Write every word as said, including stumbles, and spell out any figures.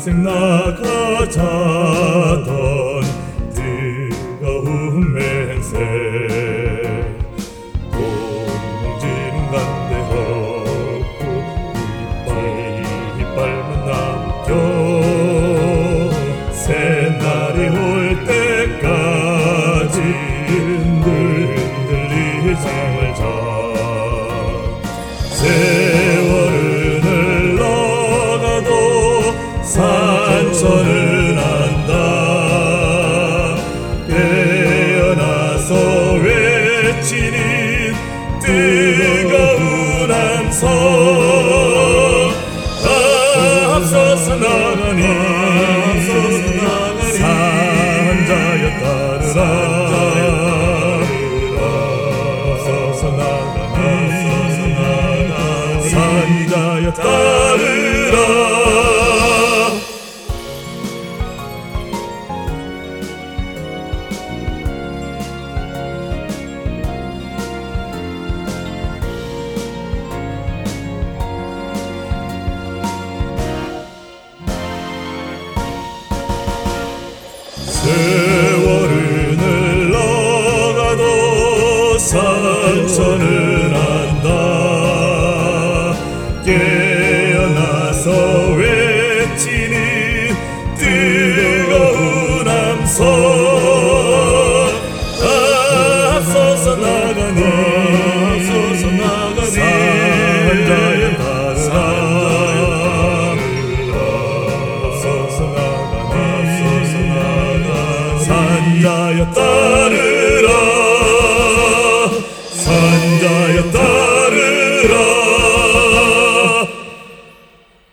평생 나가자던 뜨거운 맹세 공지는 간대하고 이빨 이빨만 남겨 새날이 올 때까지 늘 흔들리지 말자. 세월은 흘러가도 산천은 안다. 깨어나서 외치는 뜨거운 함성 앞서서 나가니 산자여 따르라. 앞서서 나가니 산자여 따르라. 세월은 흘러가도 산천은 안다. 깨어나서 외치는 뜨거운 함성 앞서서 나가니 산자여 따르라. 앞서서 나가니 산자여 따르라.